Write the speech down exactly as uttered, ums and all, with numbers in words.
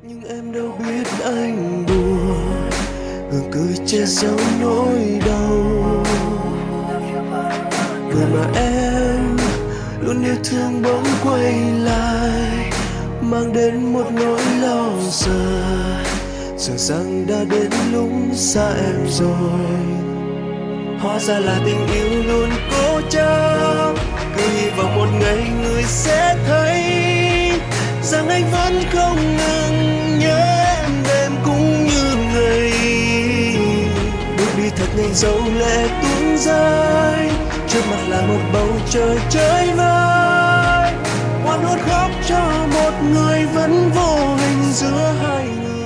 Nhưng em đâu biết anh buồn, gượng cười che giấu nỗi đau. Người mà em luôn yêu thương bỗng quay lại, mang đến một nỗi lo sợ, sợ rằng đã đến lúc xa em rồi. Hóa ra là tình yêu luôn cố chấp, cứ hy vọng một ngày người sẽ thấy rằng anh vẫn không ngừng nhớ em đêm cũng như ngày. Bước đi thật nhanh dấu lệ tuôn rơi, trước mặt là một bầu trời chơi vơi, oan hốt khóc cho một người vẫn vô hình giữa hai người.